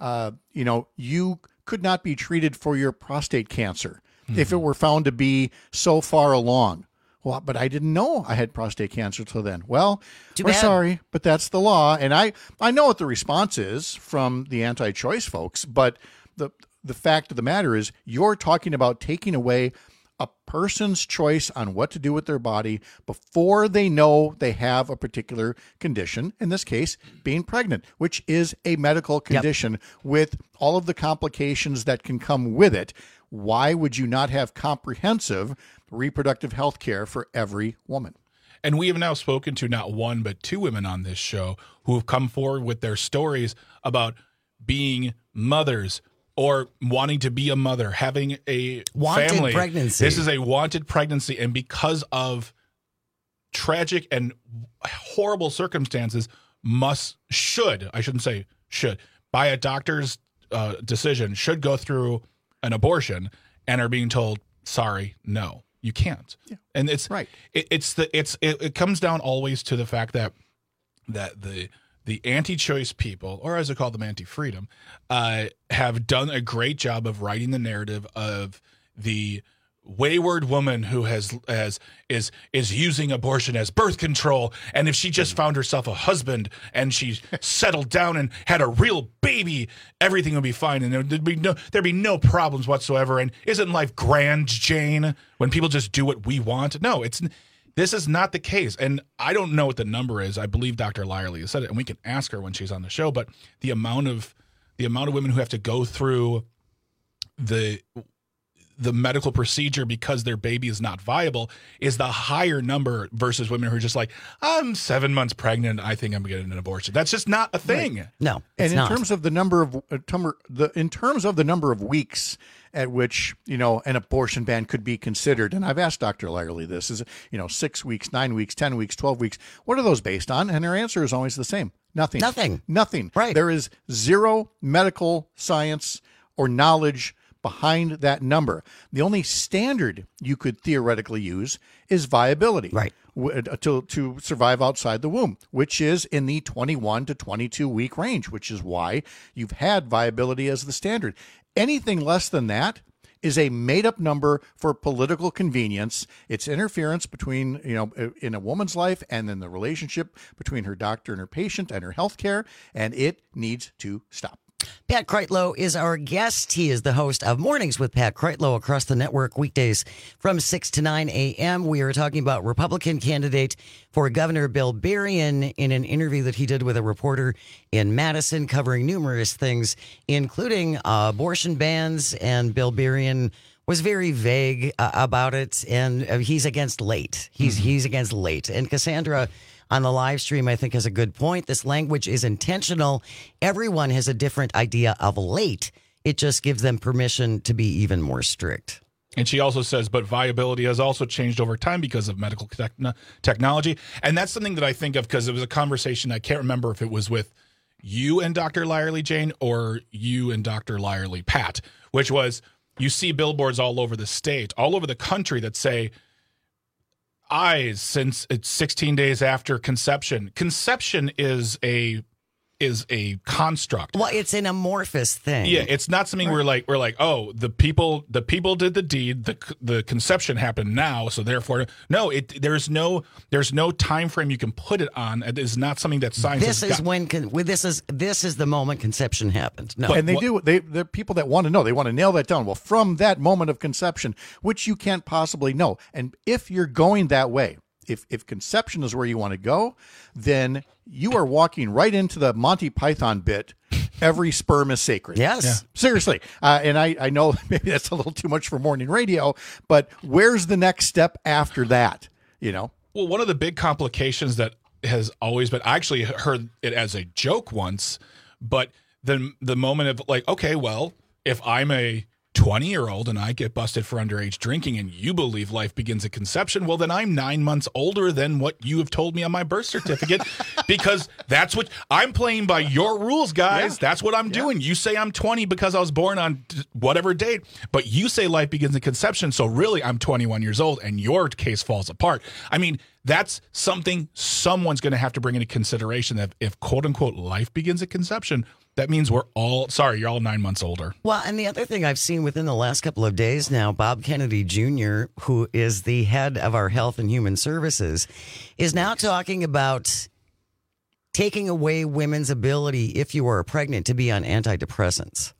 you could not be treated for your prostate cancer if it were found to be so far along. Well, but I didn't know I had prostate cancer till then. Well, we're sorry, but that's the law. And I know what the response is from the anti-choice folks, but the fact of the matter is you're talking about taking away a person's choice on what to do with their body before they know they have a particular condition, in this case, being pregnant, which is a medical condition with all of the complications that can come with it. Why would you not have comprehensive reproductive health care for every woman? And we have now spoken to not one, but two women on this show who have come forward with their stories about being mothers or wanting to be a mother, having a wanted family. Pregnancy. This is a wanted pregnancy. And because of tragic and horrible circumstances, should by a doctor's decision, should go through an abortion and are being told, sorry, no, you can't. Yeah. And it's right. It comes down always to the fact that the anti-choice people, or as I call them, anti-freedom, have done a great job of writing the narrative of the wayward woman who is using abortion as birth control, and if she just found herself a husband and she settled down and had a real baby, everything would be fine, and there'd be no problems whatsoever. And isn't life grand, Jane, when people just do what we want? No, this is not the case. And I don't know what the number is. I believe Dr. Lyerly has said it, and we can ask her when she's on the show. But the amount of women who have to go through the medical procedure because their baby is not viable is the higher number versus women who are just like, I'm 7 months pregnant, I think I'm getting an abortion. That's just not a thing. Right. No, and in terms of the number of weeks at which an abortion ban could be considered, and I've asked Dr. Lyerly this, is 6 weeks, 9 weeks, 10 weeks, 12 weeks. What are those based on? And her answer is always the same: nothing. Right. There is zero medical science or knowledge behind that number. The only standard you could theoretically use is viability, right, to survive outside the womb, which is in the 21 to 22 week range, which is why you've had viability as the standard. Anything less than that is a made-up number for political convenience. It's interference between, in a woman's life and in the relationship between her doctor and her patient and her health care, and it needs to stop. Pat Kreitlow is our guest. He is the host of Mornings with Pat Kreitlow across the network weekdays from 6 to 9 a.m. We are talking about Republican candidate for Governor Bill Berrien in an interview that he did with a reporter in Madison covering numerous things, including abortion bans, and Bill Berrien was very vague about it, and he's against late. He's against late. And Cassandra on the live stream, I think, has a good point. This language is intentional. Everyone has a different idea of late. It just gives them permission to be even more strict. And she also says, but viability has also changed over time because of medical technology. And that's something that I think of because it was a conversation. I can't remember if it was with you and Dr. Lyerly, Jane, or you and Dr. Lyerly, Pat, which was you see billboards all over the state, all over the country that say, eyes since it's 16 days after conception. Conception is a construct. Well, it's an amorphous thing. Yeah, it's not something we're like, oh, the people did the deed, the conception happened now, so therefore no, there's no time frame you can put it on. It is not something that science this is the moment conception happened. No. And they're people that want to know. They want to nail that down. Well, from that moment of conception, which you can't possibly know. And if you're going that way, if conception is where you want to go, then you are walking right into the Monty Python bit, every sperm is sacred. Yes. Yeah. Seriously. And I know maybe that's a little too much for morning radio, but where's the next step after that? You know? Well, one of the big complications that has always been, I actually heard it as a joke once, but the moment of like, okay, well, if I'm a 20-year-old and I get busted for underage drinking and you believe life begins at conception, well, then I'm 9 months older than what you have told me on my birth certificate because that's what I'm playing by your rules, guys. Yeah. That's what I'm doing. You say I'm 20 because I was born on whatever date, but you say life begins at conception. So really I'm 21 years old and your case falls apart. I mean, that's something someone's going to have to bring into consideration that if quote unquote life begins at conception, that means you're all 9 months older. Well, and the other thing I've seen within the last couple of days now, Bob Kennedy Jr., who is the head of our Health and Human Services, is now talking about taking away women's ability, if you are pregnant, to be on antidepressants.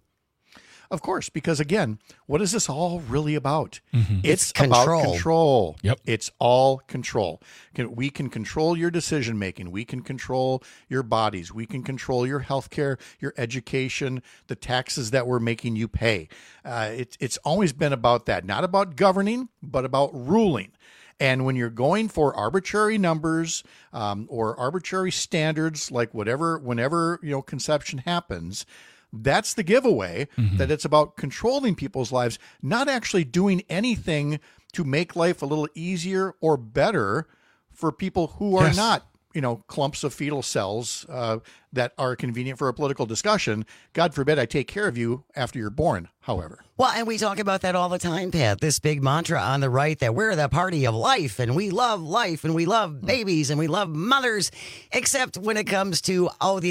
Of course, because again, what is this all really about? Mm-hmm. It's control. About control. Yep. It's all control. We can control your decision making. We can control your bodies. We can control your health care, your education, the taxes that we're making you pay. It's always been about that, not about governing, but about ruling. And when you're going for arbitrary numbers or arbitrary standards, like whenever conception happens, that's the giveaway, that it's about controlling people's lives, not actually doing anything to make life a little easier or better for people who are not, clumps of fetal cells that are convenient for a political discussion. God forbid I take care of you after you're born, however. Well, and we talk about that all the time, Pat, this big mantra on the right that we're the party of life and we love babies and we love mothers, except when it comes to,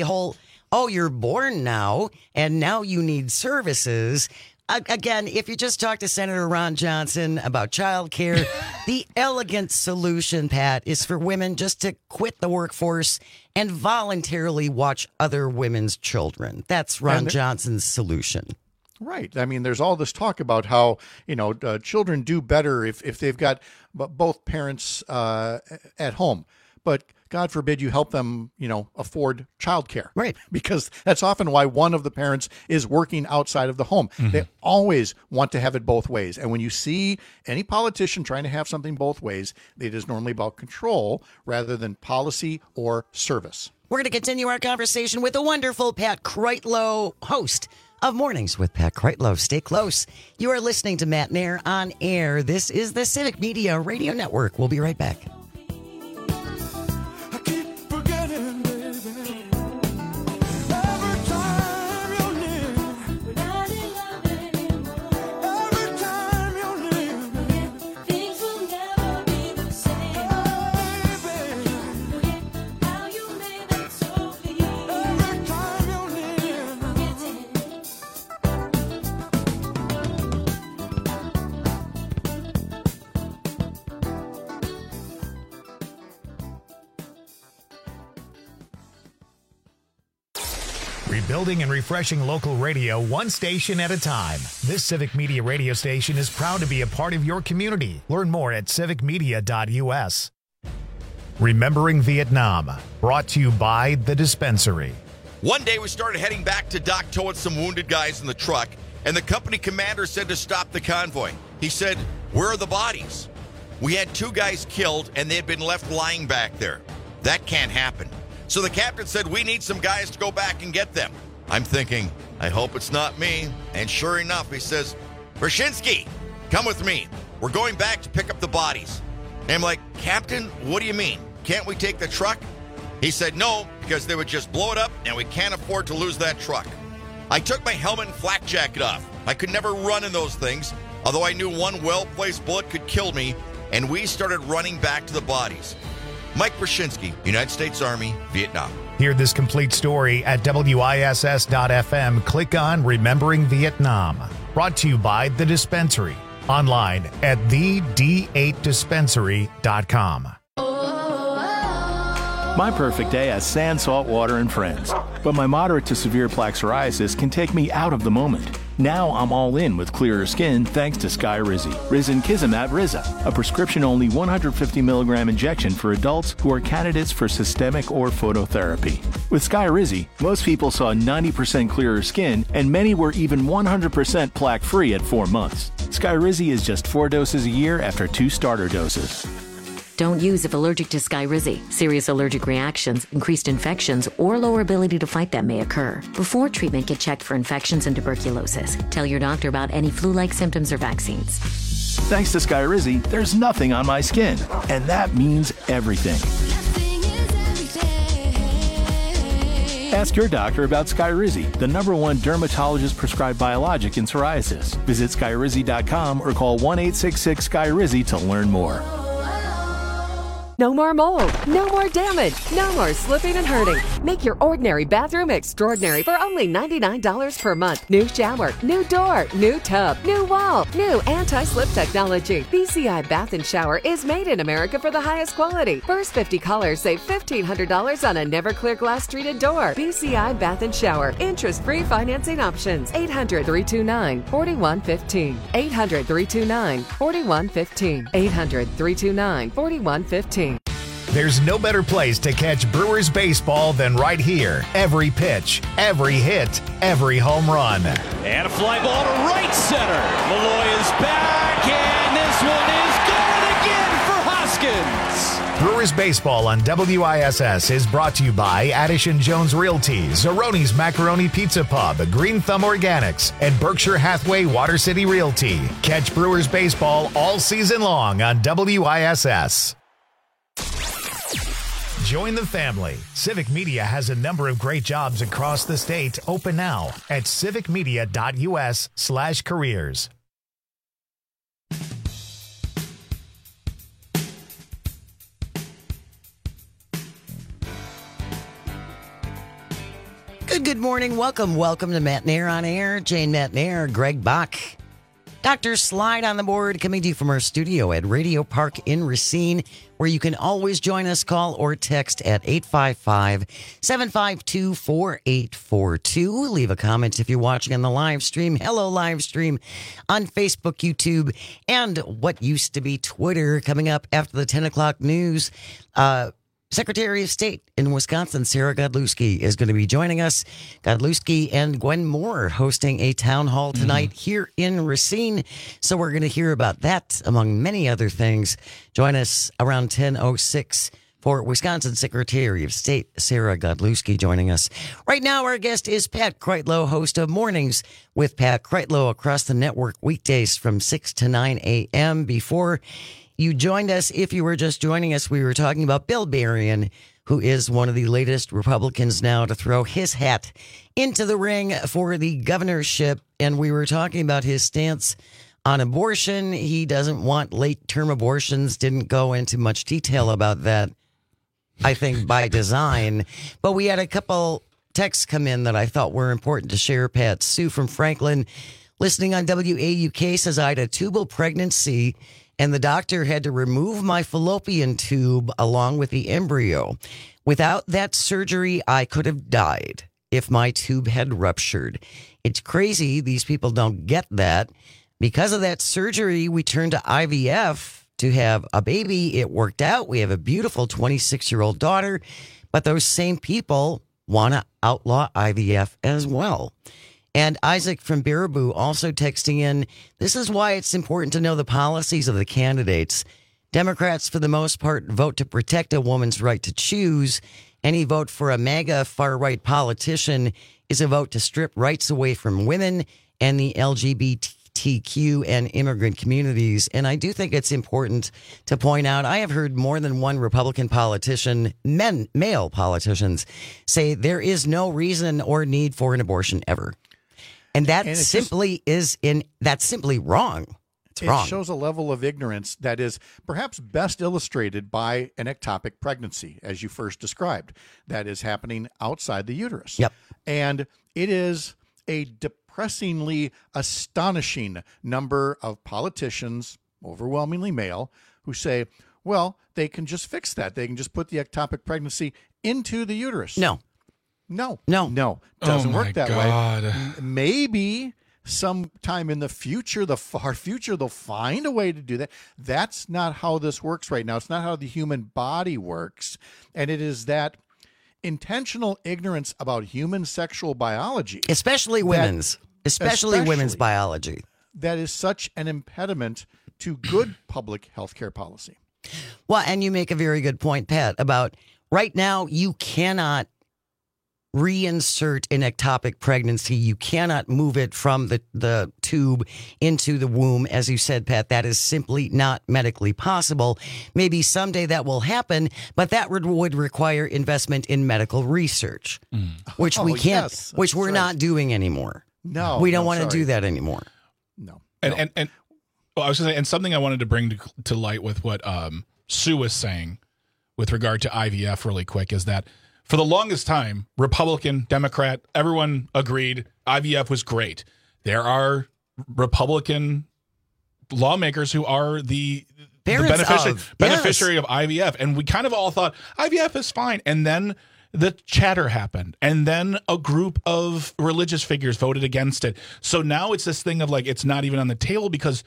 you're born now, and now you need services. Again, if you just talk to Senator Ron Johnson about child care, the elegant solution, Pat, is for women just to quit the workforce and voluntarily watch other women's children. That's Ron Johnson's solution. Right. I mean, there's all this talk about how, children do better if they've got both parents at home. But God forbid you help them, afford childcare. Right. Because that's often why one of the parents is working outside of the home. Mm-hmm. They always want to have it both ways. And when you see any politician trying to have something both ways, it is normally about control rather than policy or service. We're going to continue our conversation with the wonderful Pat Kreitlow, host of Mornings with Pat Kreitlow. Stay close. You are listening to Matt Nair on air. This is the Civic Media Radio Network. We'll be right back. Rebuilding and refreshing local radio one station at a time. This Civic Media radio station is proud to be a part of your community. Learn more at civicmedia.us. Remembering Vietnam, brought to you by The Dispensary. One day we started heading back to Dak To with some wounded guys in the truck, and the company commander said to stop the convoy. He said, "Where are the bodies?" We had 2 guys killed, and they had been left lying back there. That can't happen. So the captain said, we need some guys to go back and get them. I'm thinking, I hope it's not me. And sure enough, he says, Wyshynski, come with me. We're going back to pick up the bodies. And I'm like, Captain, what do you mean? Can't we take the truck? He said, no, because they would just blow it up and we can't afford to lose that truck. I took my helmet and flak jacket off. I could never run in those things, although I knew one well-placed bullet could kill me, and we started running back to the bodies. Mike Wyshynski, United States Army, Vietnam. Hear this complete story at WISS.FM. Click on Remembering Vietnam. Brought to you by The Dispensary. Online at the D8dispensary.com. My perfect day has sand, salt water, and friends. But my moderate to severe plaque psoriasis can take me out of the moment. Now I'm all in with clearer skin thanks to Skyrizi. Risankizumab Riza, a prescription-only 150 milligram injection for adults who are candidates for systemic or phototherapy. With Skyrizi, most people saw 90% clearer skin, and many were even 100% plaque-free at 4 months. Skyrizi is just 4 doses a year after 2 starter doses. Don't use if allergic to Skyrizi. Serious allergic reactions, increased infections, or lower ability to fight them may occur. Before treatment, get checked for infections and tuberculosis. Tell your doctor about any flu-like symptoms or vaccines. Thanks to Skyrizi, there's nothing on my skin, and that means everything. Ask your doctor about Skyrizi, the #1 dermatologist-prescribed biologic in psoriasis. Visit Skyrizi.com or call 1-866-SKYRIZI to learn more. No more mold, no more damage, no more slipping and hurting. Make your ordinary bathroom extraordinary for only $99 per month. New shower, new door, new tub, new wall, new anti-slip technology. BCI Bath and Shower is made in America for the highest quality. First 50 callers save $1,500 on a never clear glass treated door. BCI Bath and Shower. Interest-free financing options. 800-329-4115. 800-329-4115. 800-329-4115. There's no better place to catch Brewers baseball than right here. Every pitch, every hit, every home run. And a fly ball to right center. Malloy is back, and this one is gone again for Hoskins. Brewers baseball on WISS is brought to you by Addison Jones Realty, Zeroni's Macaroni Pizza Pub, Green Thumb Organics, and Berkshire Hathaway Water City Realty. Catch Brewers baseball all season long on WISS. Join the family. Civic Media has a number of great jobs across the state open now at civicmedia.us/careers. Good morning. Welcome to Matt Nair on Air. Jane Matt Nair, Greg Bach. Dr. Slide on the board, coming to you from our studio at Radio Park in Racine, where you can always join us, call or text at 855-752-4842. Leave a comment if you're watching on the live stream. Hello, live stream on Facebook, YouTube, and what used to be Twitter. Coming up after the 10 o'clock news, Secretary of State in Wisconsin, Sarah Godlewski, is going to be joining us. Godlewski and Gwen Moore hosting a town hall tonight here in Racine. So we're going to hear about that, among many other things. Join us around 10:06 for Wisconsin Secretary of State Sarah Godlewski joining us. Right now, our guest is Pat Kreitlow, host of Mornings with Pat Kreitlow across the network weekdays from 6 to 9 a.m. Before you joined us, if you were just joining us, we were talking about Bill Berrien, who is one of the latest Republicans now to throw his hat into the ring for the governorship. And we were talking about his stance on abortion. He doesn't want late-term abortions. Didn't go into much detail about that, I think, by design. But we had a couple texts come in that I thought were important to share, Pat. Sue from Franklin, listening on WAUK, says, I had a tubal pregnancy and the doctor had to remove my fallopian tube along with the embryo. Without that surgery, I could have died if my tube had ruptured. It's crazy. These people don't get that. Because of that surgery, we turned to IVF to have a baby. It worked out. We have a beautiful 26-year-old daughter. But those same people want to outlaw IVF as well. And Isaac from Baraboo also texting in, this is why it's important to know the policies of the candidates. Democrats, for the most part, vote to protect a woman's right to choose. Any vote for a MAGA far-right politician is a vote to strip rights away from women and the LGBTQ and immigrant communities. And I do think it's important to point out, I have heard more than one Republican politician, male politicians, say there is no reason or need for an abortion ever. And that's simply wrong. It shows a level of ignorance that is perhaps best illustrated by an ectopic pregnancy, as you first described, that is happening outside the uterus. Yep. And it is a depressingly astonishing number of politicians, overwhelmingly male, who say, well, they can just fix that. They can just put the ectopic pregnancy into the uterus. No. Doesn't work that way. Maybe sometime in the future, the far future, they'll find a way to do that. That's not how this works right now. It's not how the human body works. And it is that intentional ignorance about human sexual biology, especially women's biology, that is such an impediment to good public health care policy. Well, and you make a very good point, Pat, about right now you cannot reinsert an ectopic pregnancy. You cannot move it from the tube into the womb. As you said, Pat, that is simply not medically possible. Maybe someday that will happen, but that would require investment in medical research, which we can't, which we're not doing anymore. No, we don't want to do that anymore. No. And well, I was going to say, and something I wanted to bring to light with what Sue was saying with regard to IVF really quick is that for the longest time, Republican, Democrat, everyone agreed IVF was great. There are Republican lawmakers who are the beneficiary of IVF. And we kind of all thought IVF is fine. And then the chatter happened. And then a group of religious figures voted against it. So now it's this thing of like, it's not even on the table because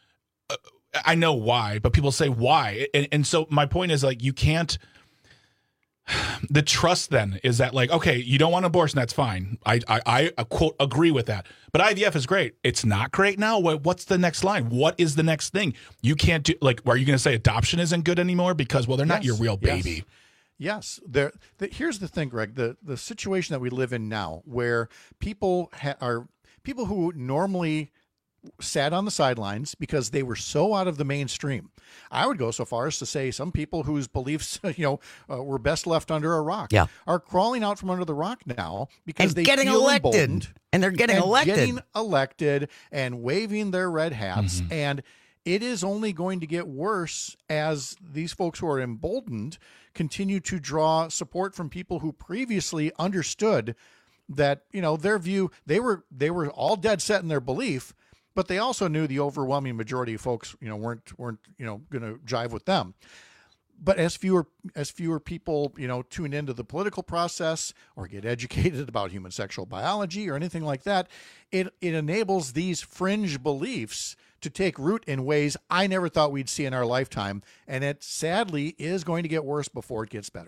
I know why, but people say why. And so my point is like, you can't. The trust then is that like, okay, you don't want abortion, that's fine. I quote agree with that. But IVF is great. It's not great now. What's the next line? What is the next thing? You can't do like. Are you going to say adoption isn't good anymore because they're not your real baby? Yes. Here's the thing, Greg. The situation that we live in now, where people are people who normally sat on the sidelines because they were so out of the mainstream. I would go so far as to say some people whose beliefs, were best left under a rock, are crawling out from under the rock now because they getting feel elected, emboldened and they're getting elected and waving their red hats, and it is only going to get worse as these folks who are emboldened continue to draw support from people who previously understood that their view, they were all dead set in their belief. But they also knew the overwhelming majority of folks, weren't going to jive with them. But as fewer people, tune into the political process or get educated about human sexual biology or anything like that, it enables these fringe beliefs to take root in ways I never thought we'd see in our lifetime. And it sadly is going to get worse before it gets better.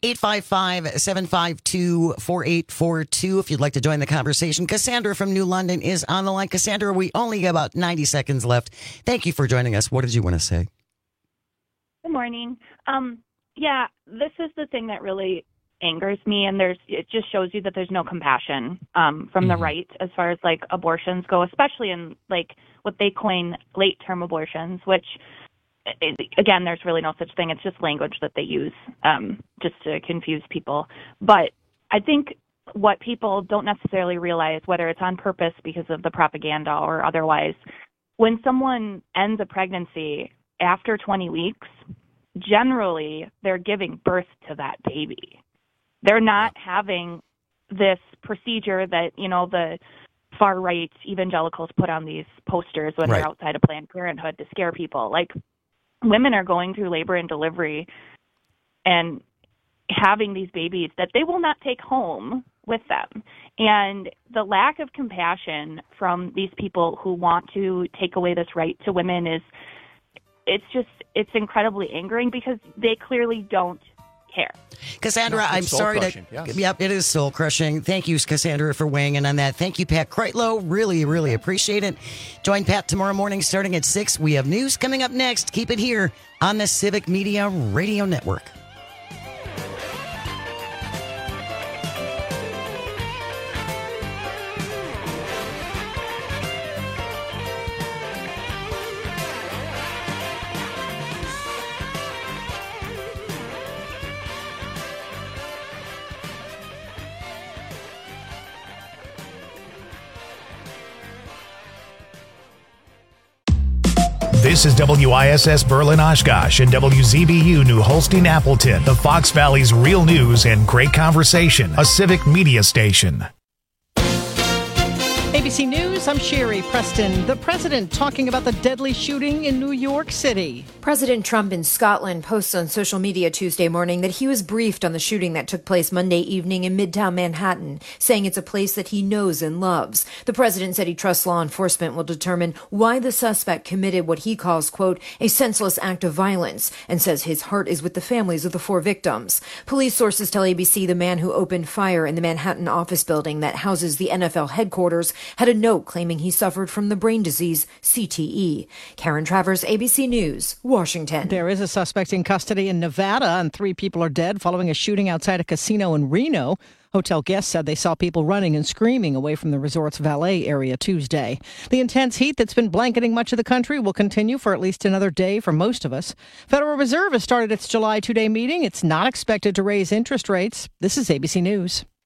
855-752-4842 if you'd like to join the conversation. Cassandra from New London is on the line. Cassandra, we only have about 90 seconds left. Thank you for joining us. What did you want to say? Good morning. This is the thing that really angers me, and it just shows you that there's no compassion from the right as far as like abortions go, especially in like what they coin late-term abortions, which again, there's really no such thing. It's just language that they use just to confuse people. But I think what people don't necessarily realize, whether it's on purpose because of the propaganda or otherwise, when someone ends a pregnancy after 20 weeks, generally they're giving birth to that baby. They're not having this procedure that, the far-right evangelicals put on these posters when they're outside of Planned Parenthood to scare people. Like, women are going through labor and delivery and having these babies that they will not take home with them. And the lack of compassion from these people who want to take away this right to women it's incredibly angering because they clearly don't care. Cassandra, No, I'm it's sorry soul-crushing, to. yes. Yep, it is soul crushing. Thank you, Cassandra, for weighing in on that. Thank you, Pat Kreitlow. Really, really appreciate it. Join Pat tomorrow morning starting at 6. We have news coming up next. Keep it here on the Civic Media Radio Network. This is WISS Berlin Oshkosh and WZBU New Holstein Appleton, the Fox Valley's real news and great conversation, a civic media station. ABC News, I'm Sherry Preston. The president talking about the deadly shooting in New York City. President Trump in Scotland posts on social media Tuesday morning that he was briefed on the shooting that took place Monday evening in Midtown Manhattan, saying it's a place that he knows and loves. The president said he trusts law enforcement will determine why the suspect committed what he calls, quote, a senseless act of violence, and says his heart is with the families of the 4 victims. Police sources tell ABC the man who opened fire in the Manhattan office building that houses the NFL headquarters had a note claiming he suffered from the brain disease CTE. Karen Travers, ABC News, Washington. There is a suspect in custody in Nevada, and 3 people are dead following a shooting outside a casino in Reno. Hotel guests said they saw people running and screaming away from the resort's valet area Tuesday. The intense heat that's been blanketing much of the country will continue for at least another day for most of us. Federal Reserve has started its July 2-day meeting. It's not expected to raise interest rates. This is ABC News.